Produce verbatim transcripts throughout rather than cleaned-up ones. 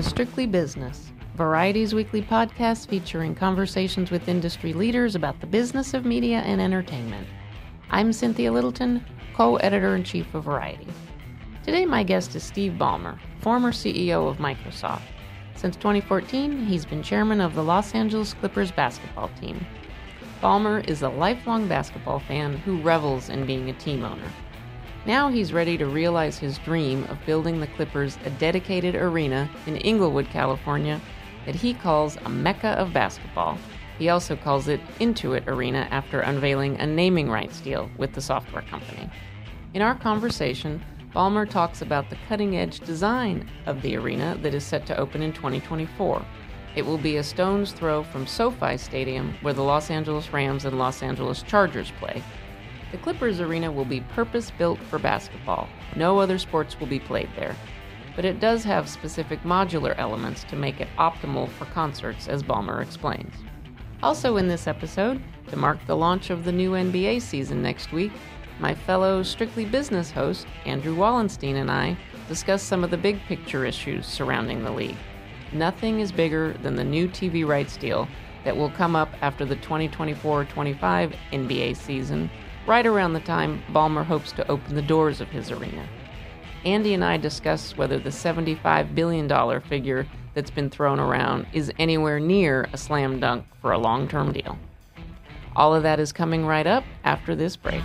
to Strictly Business, Variety's weekly podcast featuring conversations with industry leaders about the business of media and entertainment. I'm Cynthia Littleton, co-editor-in-chief of Variety. Today my guest is Steve Ballmer, former C E O of Microsoft. Since twenty fourteen, he's been chairman of the Los Angeles Clippers basketball team. Ballmer is a lifelong basketball fan who revels in being a team owner. Now he's ready to realize his dream of building the Clippers a dedicated arena in Inglewood, California, that he calls a mecca of basketball. He also calls it Intuit Arena after unveiling a naming rights deal with the software company. In our conversation, Ballmer talks about the cutting-edge design of the arena that is set to open in twenty twenty-four. It will be a stone's throw from SoFi Stadium, where the Los Angeles Rams and Los Angeles Chargers play. The Clippers Arena will be purpose-built for basketball. No other sports will be played there. But it does have specific modular elements to make it optimal for concerts, as Ballmer explains. Also in this episode, to mark the launch of the new N B A season next week, my fellow Strictly Business host, Andrew Wallenstein, and I discuss some of the big picture issues surrounding the league. Nothing is bigger than the new T V rights deal that will come up after the twenty twenty-four twenty-five N B A season, right around the time Ballmer hopes to open the doors of his arena. Andy and I discuss whether the seventy-five billion dollars figure that's been thrown around is anywhere near a slam dunk for a long-term deal. All of that is coming right up after this break.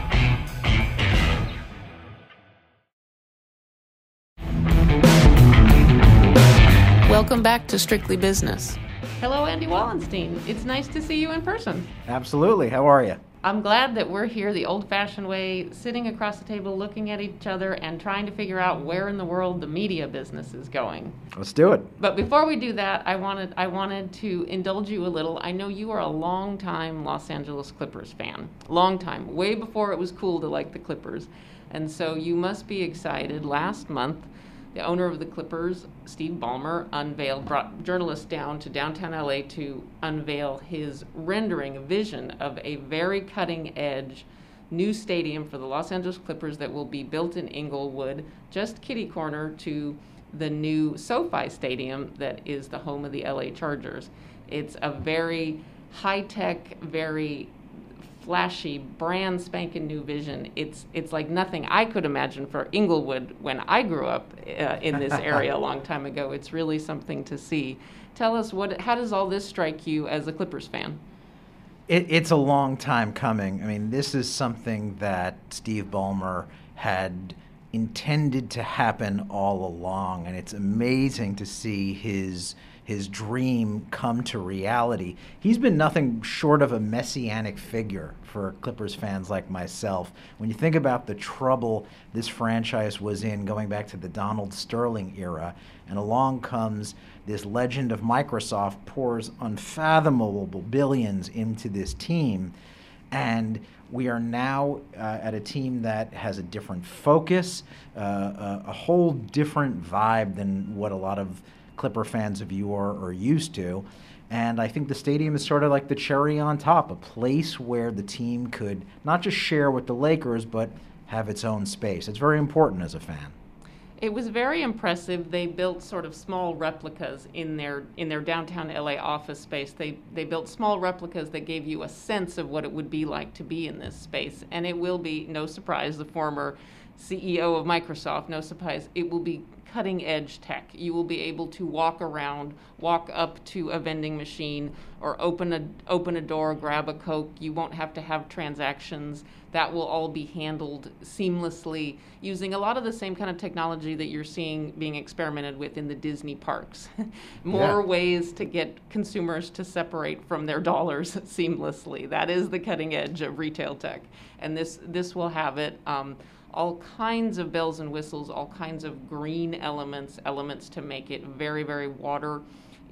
Welcome back to Strictly Business. Hello, Andy Wallenstein. It's nice to see you in person. Absolutely. How are you? I'm glad that we're here the old-fashioned way, sitting across the table, looking at each other, and trying to figure out where in the world the media business is going. Let's do it. But before we do that, I wanted I wanted to indulge you a little. I know you are a long-time Los Angeles Clippers fan. Long time. Way before it was cool to like the Clippers. And so you must be excited. Last month, the owner of the Clippers, Steve Ballmer, unveiled, brought journalists down to downtown L A to unveil his rendering, a vision of a very cutting-edge new stadium for the Los Angeles Clippers that will be built in Inglewood, just kitty corner to the new SoFi Stadium that is the home of the L A Chargers. It's a very high-tech, very flashy, brand spanking new vision. It's it's like nothing I could imagine for Inglewood when I grew up uh, in this area a long time ago. It's really something to see. Tell us, what? How does all this strike you as a Clippers fan? It, it's a long time coming. I mean, this is something that Steve Ballmer had intended to happen all along, and it's amazing to see his his dream come to reality. He's been nothing short of a messianic figure for Clippers fans like myself. When you think about the trouble this franchise was in going back to the Donald Sterling era, and along comes this legend of Microsoft, pours unfathomable billions into this team, and we are now uh, at a team that has a different focus, uh, a, a whole different vibe than what a lot of Clipper fans of yore are used to. And I think the stadium is sort of like the cherry on top, a place where the team could not just share with the Lakers, but have its own space. It's very important as a fan. It was very impressive. They built sort of small replicas in their in their downtown L A office space. They they built small replicas that gave you a sense of what it would be like to be in this space. And it will be, no surprise, the former C E O of Microsoft, no surprise, it will be cutting edge tech. You will be able to walk around, walk up to a vending machine, or open a open a door, grab a Coke. You won't have to have transactions. That will all be handled seamlessly using a lot of the same kind of technology that you're seeing being experimented with in the Disney parks. More yeah. ways to get consumers to separate from their dollars seamlessly. That is the cutting edge of retail tech. And this this will have it. Um, all kinds of bells and whistles, all kinds of green elements, elements to make it very, very water.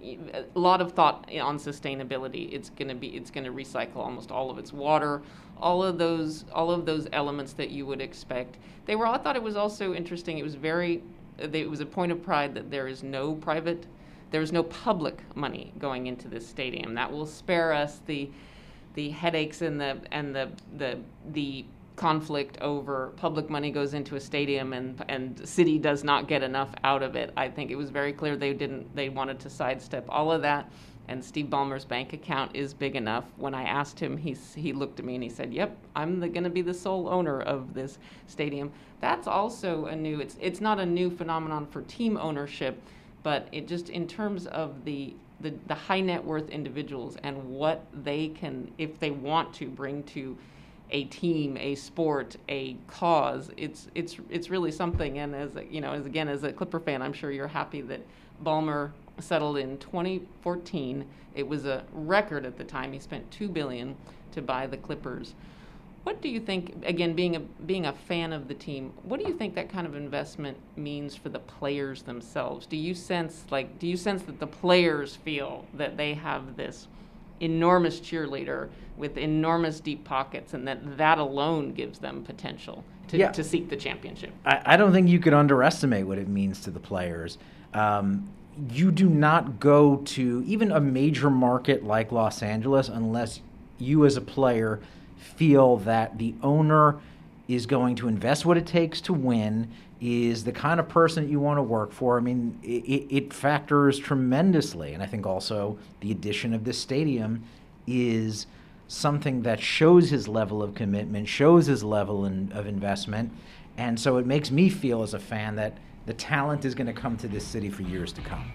A lot of thought on sustainability. It's going to be, it's going to recycle almost all of its water. All of those, all of those elements that you would expect. They were. I thought it was also interesting. It was very. It was a point of pride that there is no private, there is no public money going into this stadium. That will spare us the, the headaches and the and the the the conflict over public money goes into a stadium and and city does not get enough out of it. I think it was very clear they didn't they wanted to sidestep all of that. And Steve Ballmer's bank account is big enough. When I asked him, he he looked at me and he said, "Yep, I'm going to be the sole owner of this stadium." That's also a new. It's it's not a new phenomenon for team ownership, but it just in terms of the the, the high net worth individuals and what they can, if they want to, bring to a team, a sport, a cause. It's it's it's really something. And as you know, as again as a Clipper fan, I'm sure you're happy that Ballmer settled in twenty fourteen. It was a record at the time. He spent two billion dollars to buy the Clippers. What do you think, again, being a being a fan of the team, what do you think that kind of investment means for the players themselves? Do you sense like do you sense that the players feel that they have this enormous cheerleader with enormous deep pockets and that that alone gives them potential to, yeah. to seek the championship? I, I don't think you could underestimate what it means to the players. Um, you do not go to even a major market like Los Angeles unless you as a player feel that the owner is going to invest what it takes to win, is the kind of person that you want to work for. I mean, it, it factors tremendously. And I think also the addition of this stadium is something that shows his level of commitment, shows his level in, of investment. And so it makes me feel as a fan that the talent is going to come to this city for years to come.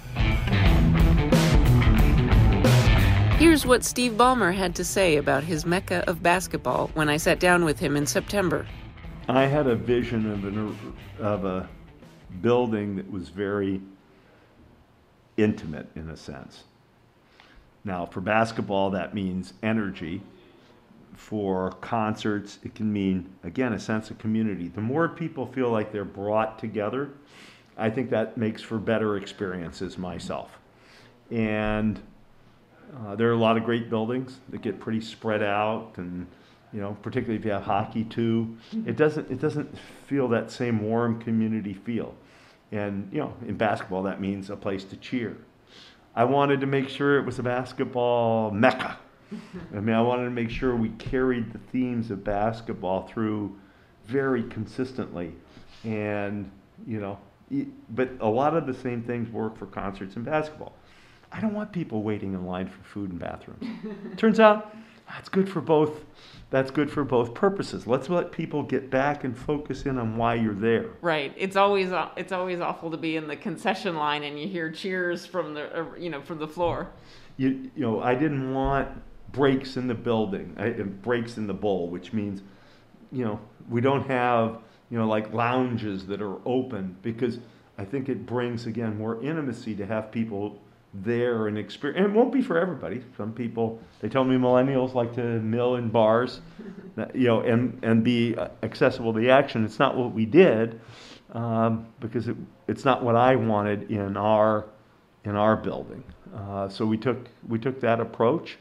Here's what Steve Ballmer had to say about his mecca of basketball when I sat down with him in September. I had a vision of, an, of a building that was very intimate in a sense. Now, for basketball, that means energy. For concerts, it can mean, again, a sense of community. The more people feel like they're brought together, I think that makes for better experiences myself. And uh, there are a lot of great buildings that get pretty spread out, and you know, particularly if you have hockey too, it doesn't it doesn't feel that same warm community feel. And you know, in basketball, that means a place to cheer. I wanted to make sure it was a basketball mecca. I mean, I wanted to make sure we carried the themes of basketball through very consistently. And, you know, but a lot of the same things work for concerts and basketball. I don't want people waiting in line for food and bathrooms. Turns out that's good for both. That's good for both purposes. Let's let people get back and focus in on why you're there. Right. It's always it's always awful to be in the concession line and you hear cheers from the you know from the floor. You you know, I didn't want breaks in the building, I, breaks in the bowl, which means, you know, we don't have, you know, like lounges that are open, because I think it brings, again, more intimacy to have people there and experience. And it won't be for everybody. Some people, they tell me millennials like to mill in bars, that, you know, and, and be accessible to the action. It's not what we did, um, because it, it's not what I wanted in our in our building. Uh, so we took we took that approach.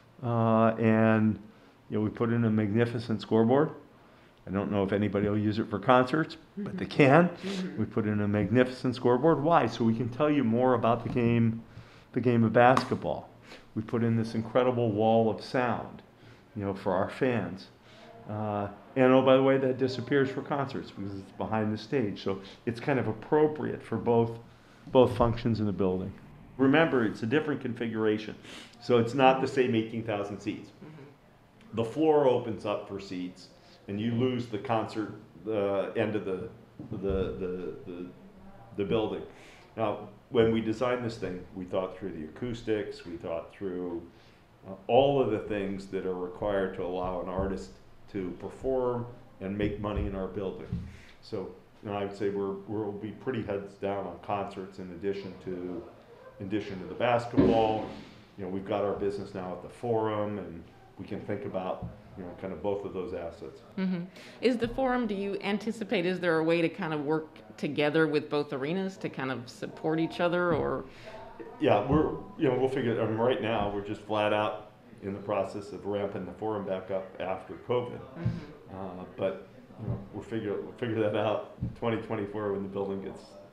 Uh, and you know, we put in a magnificent scoreboard. I don't know if anybody will use it for concerts, but they can. We put in a magnificent scoreboard. Why? So we can tell you more about the game, the game of basketball. We put in this incredible wall of sound, you know, for our fans. Uh, and oh, by the way, that disappears for concerts because it's behind the stage. So it's kind of appropriate for both, both functions in the building. Remember, it's a different configuration. So it's not the same eighteen thousand seats. Mm-hmm. The floor opens up for seats, and you lose the concert uh, end of the the, the the the building. Now, when we designed this thing, we thought through the acoustics, we thought through uh, all of the things that are required to allow an artist to perform and make money in our building. So, you know, I would say we're we'll be pretty heads down on concerts in addition to in addition to the basketball. You know, we've got our business now at the Forum, and we can think about, you know, kind of both of those assets. Mm-hmm. Is the Forum, do you anticipate, is there a way to kind of work together with both arenas to kind of support each other, or? Yeah, we're, you know, we'll figure it, I mean, right now, we're just flat out in the process of ramping the Forum back up after COVID. Mm-hmm. Uh, but, you know, we'll figure, we'll figure that out twenty twenty-four when the building gets,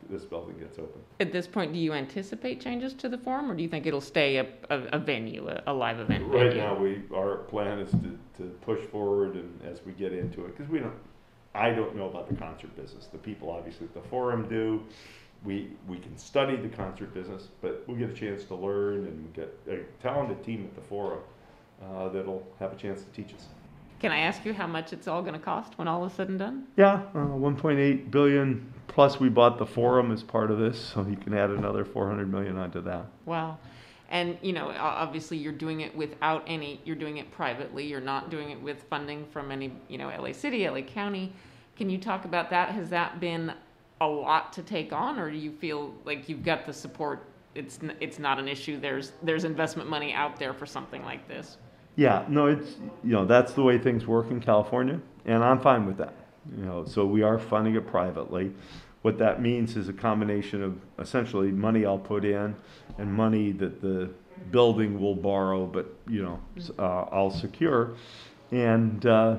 this building gets open. At this point, do you anticipate changes to the forum, or do you think it'll stay a, a, a venue, a, a live event venue? Right now, we our plan is to, to push forward, and as we get into it, because we don't, I don't know about the concert business. The people obviously at the forum do. We we can study the concert business, but we get a chance to learn, and we get a talented team at the forum uh, that'll have a chance to teach us. Can I ask you how much it's all going to cost when all is said and done? Yeah, uh, one point eight billion plus we bought the forum as part of this, so you can add another four hundred million onto that. Wow. And, you know, obviously you're doing it without any, you're doing it privately. You're not doing it with funding from any, you know, L A City, L A County. Can you talk about that? Has that been a lot to take on, or do you feel like you've got the support? It's it's not an issue. There's there's investment money out there for something like this. Yeah, no, it's, you know, that's the way things work in California, and I'm fine with that. You know, so we are funding it privately. What that means is a combination of essentially money I'll put in and money that the building will borrow, but, you know, uh, I'll secure. And uh,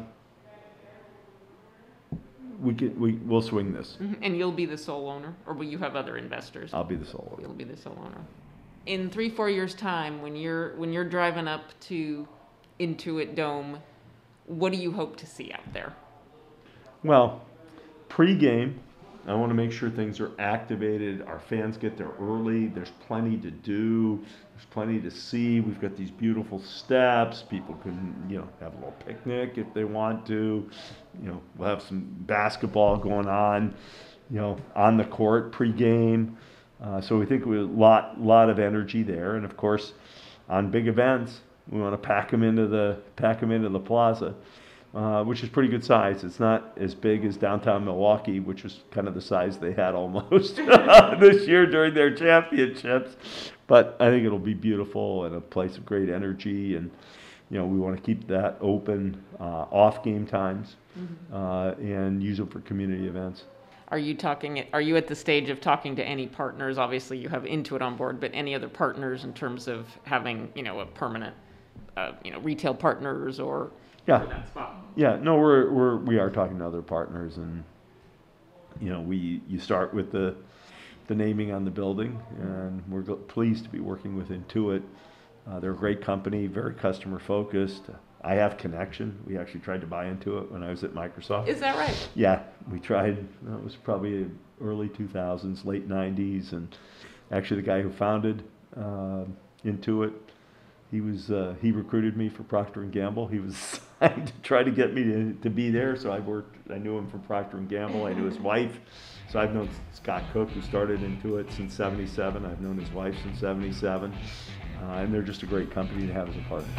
we get, we, we'll swing this. Mm-hmm. And you'll be the sole owner, or will you have other investors? I'll be the sole owner. You'll be the sole owner. In three, four years' time, when you're when you're driving up to Intuit Dome, what do you hope to see out there? Well, pre-game, I want to make sure things are activated. Our fans get there early. There's plenty to do. There's plenty to see. We've got these beautiful steps. People can, you know, have a little picnic if they want to. You know, we'll have some basketball going on, you know, on the court pre-game. Uh, so we think we have a lot, lot of energy there. And of course, on big events, we want to pack them into the pack them into the plaza. Uh, which is pretty good size. It's not as big as downtown Milwaukee, which was kind of the size they had almost this year during their championships. But I think it'll be beautiful and a place of great energy. And, you know, we want to keep that open uh, off game times mm-hmm. uh, and use them for community events. Are you talking, are you at the stage of talking to any partners? Obviously you have Intuit on board, but any other partners in terms of having, you know, a permanent, uh, you know, retail partners or... Yeah, yeah. No, we're we're we are talking to other partners, and you know, we you start with the the naming on the building, and we're pleased to be working with Intuit. Uh, they're a great company, very customer focused. I have connection. We actually tried to buy Intuit when I was at Microsoft. Is that right? Yeah, we tried. That was probably early two thousands, late nineties, and actually the guy who founded uh, Intuit. He was uh, he recruited me for Procter and Gamble. He was trying to try to get me to, to be there. So I worked. I knew him from Procter and Gamble. I knew his wife. So I've known Scott Cook, who started Intuit since seventy-seven. I've known his wife since seventy-seven, uh, and they're just a great company to have as a partner.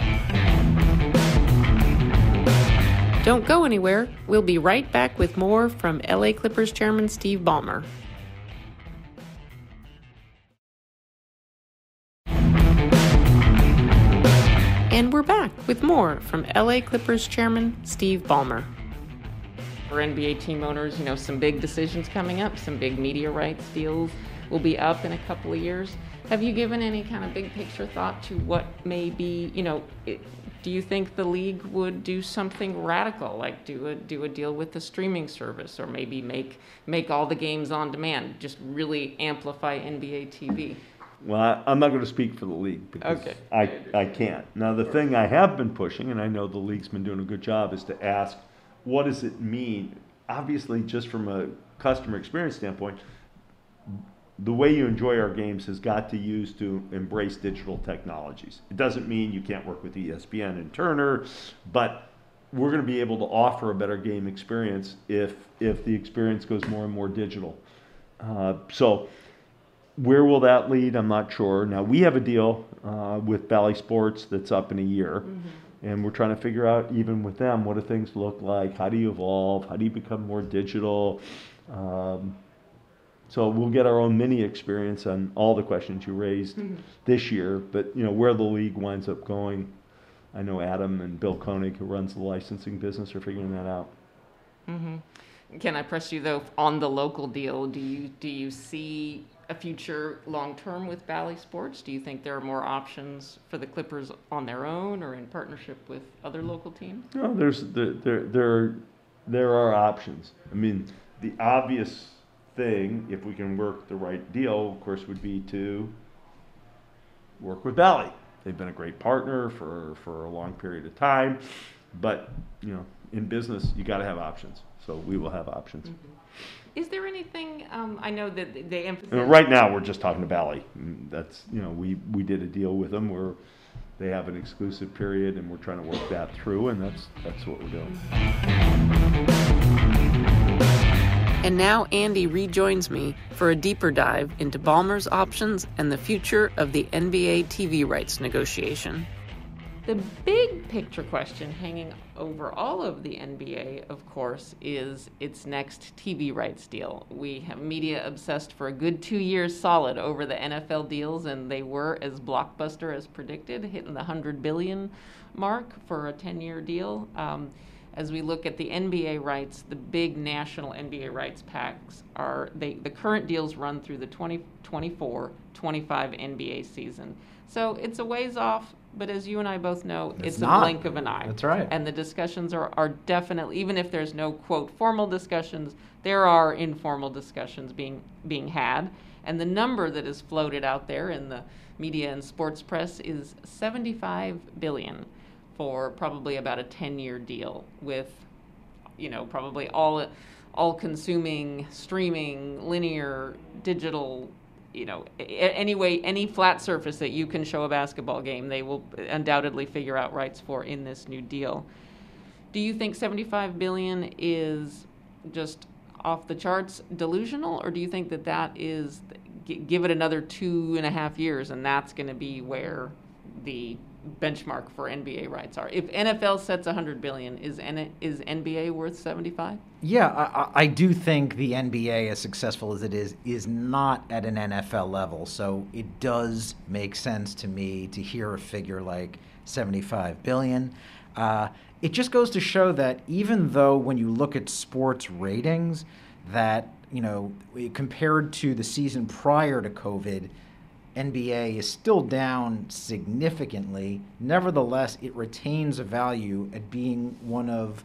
Don't go anywhere. We'll be right back with more from L A Clippers Chairman Steve Ballmer. And we're back with more from L A Clippers Chairman Steve Ballmer. For N B A team owners, you know, some big decisions coming up, some big media rights deals will be up in a couple of years. Have you given any kind of big picture thought to what may be, you know, it, do you think the league would do something radical, like do a do a deal with the streaming service, or maybe make make all the games on demand, just really amplify N B A T V? Well, I, I'm not going to speak for the league because okay. I, I can't. Now, the thing I have been pushing, and I know the league's been doing a good job, is to ask, what does it mean? Obviously, just from a customer experience standpoint, the way you enjoy our games has got to use to embrace digital technologies. It doesn't mean you can't work with E S P N and Turner, but we're going to be able to offer a better game experience if if the experience goes more and more digital. Uh, so. Where will that lead? I'm not sure. Now, we have a deal uh, with Bally Sports that's up in a year, mm-hmm. and we're trying to figure out, even with them, what do things look like? How do you evolve? How do you become more digital? Um, so we'll get our own mini experience on all the questions you raised mm-hmm. this year, but you know where the league winds up going, I know Adam and Bill Koenig, who runs the licensing business, are figuring that out. Mm-hmm. Can I press you, though, on the local deal? Do you do you see a future long-term with Bally Sports? Do you think there are more options for the Clippers on their own or in partnership with other local teams? No, there's there there there are, there are options. I mean, the obvious thing, if we can work the right deal, of course, would be to work with Bally. They've been a great partner for, for a long period of time, but, you know, in business, you got to have options. So we will have options. Mm-hmm. Is there anything, um, I know that they emphasize... I mean, right now, we're just talking to Bally. That's, you know, we, we did a deal with them where they have an exclusive period, and we're trying to work that through, and that's that's what we're doing. And now Andy rejoins me for a deeper dive into Ballmer's options and the future of the N B A T V rights negotiation. The big picture question hanging over all of the N B A, of course, is its next T V rights deal. We have media obsessed for a good two years solid over the N F L deals, and they were as blockbuster as predicted, hitting the one hundred billion dollars mark for a ten-year deal. Um, as we look at the N B A rights, the big national N B A rights packs are, they, the current deals run through the twenty twenty-four twenty-five N B A season. So it's a ways off, but as you and I both know, it's, it's a blink of an eye. That's right. And the discussions are, are definitely, even if there's no, quote, formal discussions, there are informal discussions being being had. And the number that is floated out there in the media and sports press is seventy-five billion dollars for probably about a ten-year deal with, you know, probably all all consuming, streaming, linear, digital, you know, anyway, any flat surface that you can show a basketball game, they will undoubtedly figure out rights for in this new deal. Do you think seventy-five billion dollars is just off the charts delusional, or do you think that that is, give it another two and a half years and that's going to be where the benchmark for N B A rights are? If N F L sets one hundred billion dollars, is N- is N B A worth seventy-five? Yeah, I, I do think the N B A, as successful as it is, is not at an N F L level. So it does make sense to me to hear a figure like seventy-five billion dollars. Uh, it just goes to show that even though when you look at sports ratings, that, you know, compared to the season prior to COVID, N B A is still down significantly. Nevertheless, it retains a value at being one of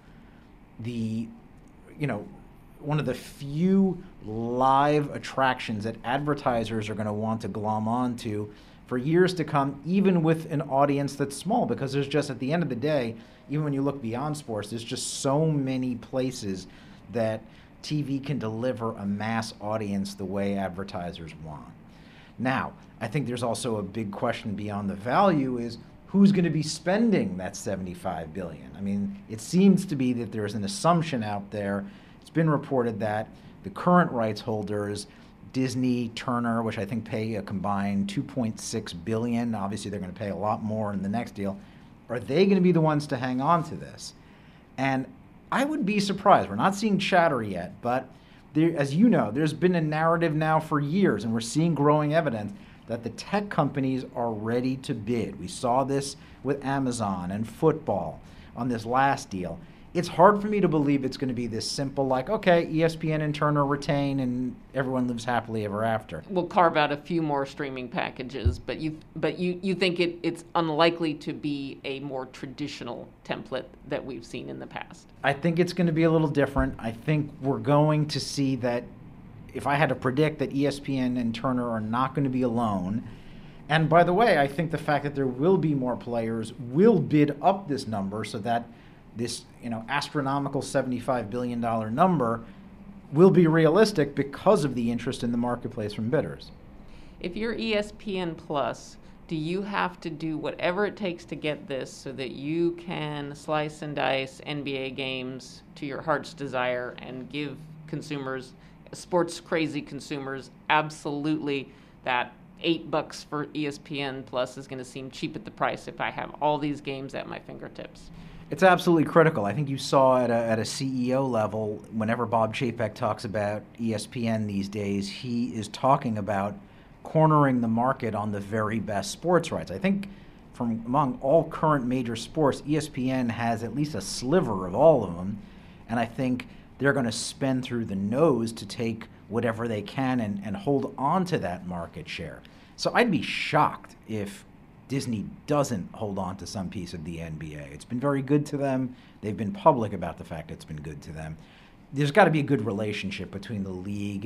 the, you know, one of the few live attractions that advertisers are going to want to glom onto for years to come, even with an audience that's small, because there's just, at the end of the day, even when you look beyond sports, there's just so many places that T V can deliver a mass audience the way advertisers want. Now, I think there's also a big question beyond the value is who's going to be spending that seventy-five billion dollars? I mean, it seems to be that there's an assumption out there. It's been reported that the current rights holders, Disney, Turner, which I think pay a combined two point six billion dollars, obviously they're going to pay a lot more in the next deal, are they going to be the ones to hang on to this? And I would be surprised. We're not seeing chatter yet, but there, as you know, there's been a narrative now for years, and we're seeing growing evidence that the tech companies are ready to bid. We saw this with Amazon and football on this last deal. It's hard for me to believe it's going to be this simple, like, okay, E S P N and Turner retain and everyone lives happily ever after. We'll carve out a few more streaming packages, but you but you, you think it, it's unlikely to be a more traditional template that we've seen in the past? I think it's going to be a little different. I think we're going to see that, if I had to predict, that E S P N and Turner are not going to be alone. And by the way, I think the fact that there will be more players will bid up this number so that this, you know, astronomical seventy-five billion dollars number will be realistic because of the interest in the marketplace from bidders. If you're E S P N Plus, do you have to do whatever it takes to get this so that you can slice and dice N B A games to your heart's desire and give consumers, sports crazy consumers, absolutely that eight bucks for E S P N Plus is going to seem cheap at the price if I have all these games at my fingertips? It's absolutely critical. I think you saw at a, at a C E O level, whenever Bob Chapek talks about E S P N these days, he is talking about cornering the market on the very best sports rights. I think from among all current major sports, E S P N has at least a sliver of all of them, and I think they're going to spend through the nose to take whatever they can and, and hold on to that market share. So I'd be shocked if Disney doesn't hold on to some piece of the N B A. It's been very good to them. They've been public about the fact it's been good to them. There's got to be a good relationship between the league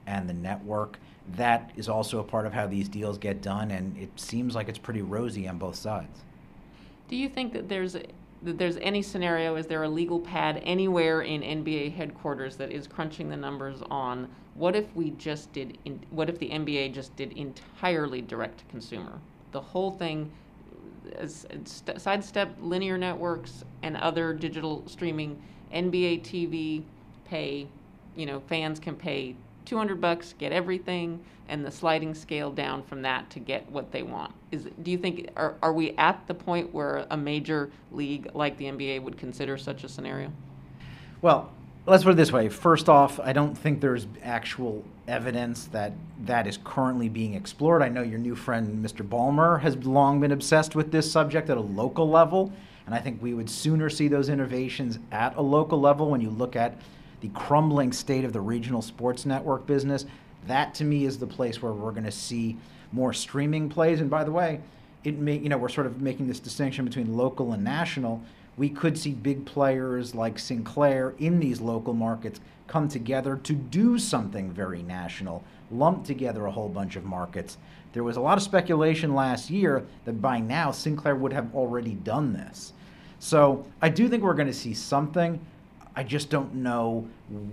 and the network. That is also a part of how these deals get done, and it seems like it's pretty rosy on both sides. Do you think that there's a, that there's any scenario, is there a legal pad anywhere in N B A headquarters that is crunching the numbers on what if we just did, in, what if the N B A just did entirely direct to consumer? The whole thing, is, st- sidestep linear networks and other digital streaming, N B A T V pay, you know, fans can pay two hundred bucks, get everything, and the sliding scale down from that to get what they want. Is do you think are are we at the point where a major league like the N B A would consider such a scenario? Well, let's put it this way. First off, I don't think there's actual evidence that that is currently being explored. I know your new friend, Mister Ballmer, has long been obsessed with this subject at a local level, and I think we would sooner see those innovations at a local level. When you look at the crumbling state of the regional sports network business, that to me is the place where we're going to see more streaming plays. And by the way, it may, you know, we're sort of making this distinction between local and national. We could see big players like Sinclair in these local markets come together to do something very national, lump together a whole bunch of markets. There was a lot of speculation last year that by now Sinclair would have already done this. So I do think we're going to see something. I just don't know.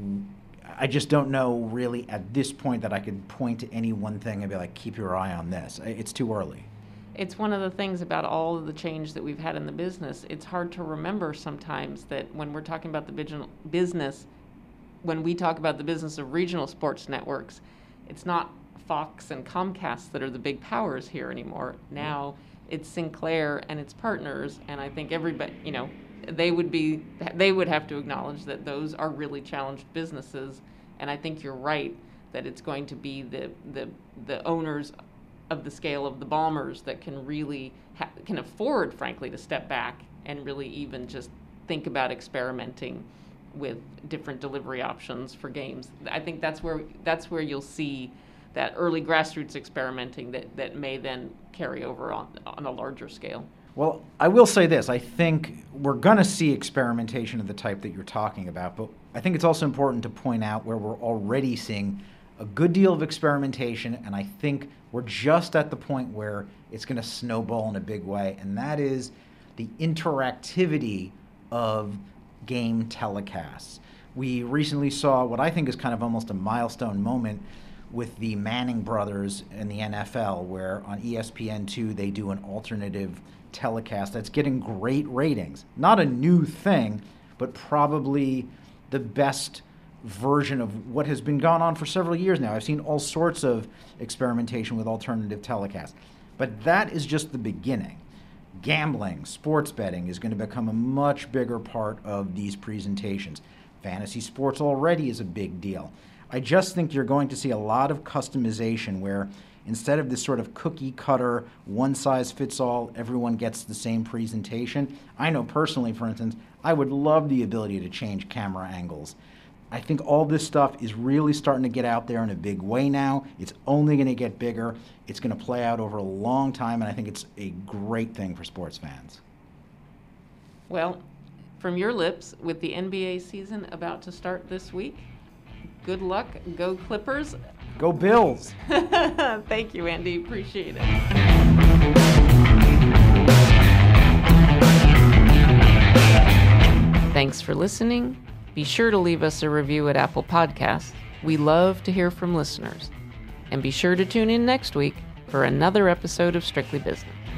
I just don't know really at this point that I could point to any one thing and be like, keep your eye on this. It's too early. It's one of the things about all of the change that we've had in the business. It's hard to remember sometimes that when we're talking about the business, when we talk about the business of regional sports networks, it's not Fox and Comcast that are the big powers here anymore. Now it's Sinclair and its partners, and I think everybody, you know, they would be, they would have to acknowledge that those are really challenged businesses. And I think you're right that it's going to be the the, the owners of the scale of the Ballmers that can really ha- can afford, frankly, to step back and really even just think about experimenting with different delivery options for games. I think that's where that's where you'll see that early grassroots experimenting that, that may then carry over on on a larger scale. Well, I will say this. I think we're going to see experimentation of the type that you're talking about, but I think it's also important to point out where we're already seeing a good deal of experimentation, and I think we're just at the point where it's going to snowball in a big way, and that is the interactivity of game telecasts. We recently saw what I think is kind of almost a milestone moment with the Manning brothers in the N F L, where on E S P N two they do an alternative telecast that's getting great ratings. Not a new thing, but probably the best version of what has been going on for several years now. I've seen all sorts of experimentation with alternative telecasts, but that is just the beginning. Gambling, sports betting is going to become a much bigger part of these presentations. Fantasy sports already is a big deal. I just think you're going to see a lot of customization where instead of this sort of cookie cutter, one size fits all, everyone gets the same presentation. I know personally, for instance, I would love the ability to change camera angles. I think all this stuff is really starting to get out there in a big way now. It's only going to get bigger. It's going to play out over a long time, and I think it's a great thing for sports fans. Well, from your lips, with the N B A season about to start this week, good luck. Go Clippers. Go Bills. Thank you, Andy. Appreciate it. Thanks for listening. Be sure to leave us a review at Apple Podcasts. We love to hear from listeners. And be sure to tune in next week for another episode of Strictly Business.